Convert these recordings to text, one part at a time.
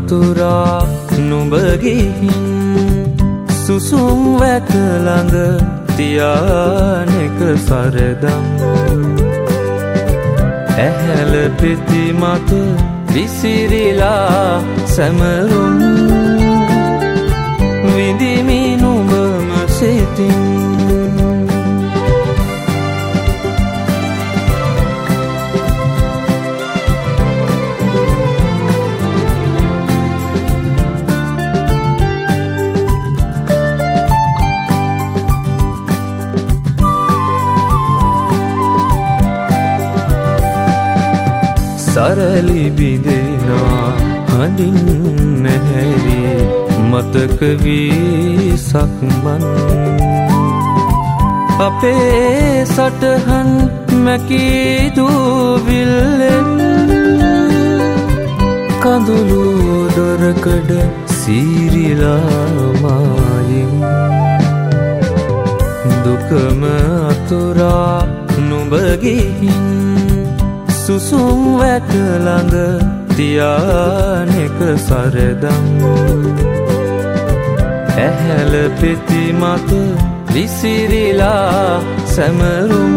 අතුරා නුඹ ගිහින් සුසුම් වැට ළඟ තියානෙක සරදම් ඇහැල පෙති මත විසිරිලා සැමරුම් විඳිමි නුඹම සිතින් සරලි බිඳෙනා හඳින් නැහැරි මතක වී සක්මන් අපේ සටහන් මැකී දූවිල්ලෙන් කඳුළු දොරකඩ සීරිලා මායිම් දුකම අතුරා නුඹ ගිහින් සුසුම් වැට ළඟ තියානෙක සරදම් ඇහැල පෙති මත විසිරිලා සැමරුම්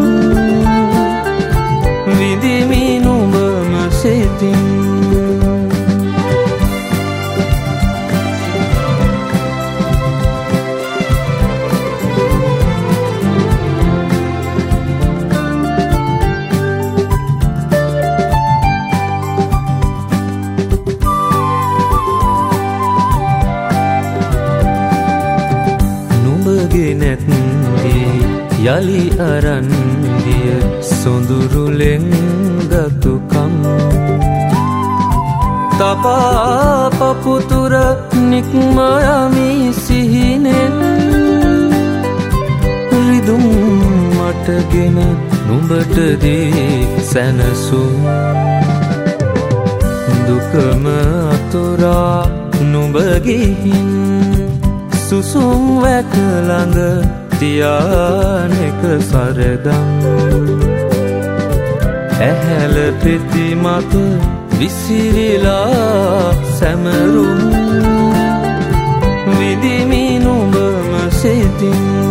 විඳිමි නුඹම සිතින් යලි අරන් ගිය සොඳුරුලෙන් ගතුකම් තපා පපුතුර නික්ම යමි සිහිනෙන් රිදුම් මටගෙන නුඹට දී සැනසුම් දුකම අතුරා නුඹ ගිහින් සුසුම් වැට ළඟ තියානෙක සරදම් ඇහැල පෙති මත විසිරිලා සැමරුම් විඳිමි නුඹම සිතින්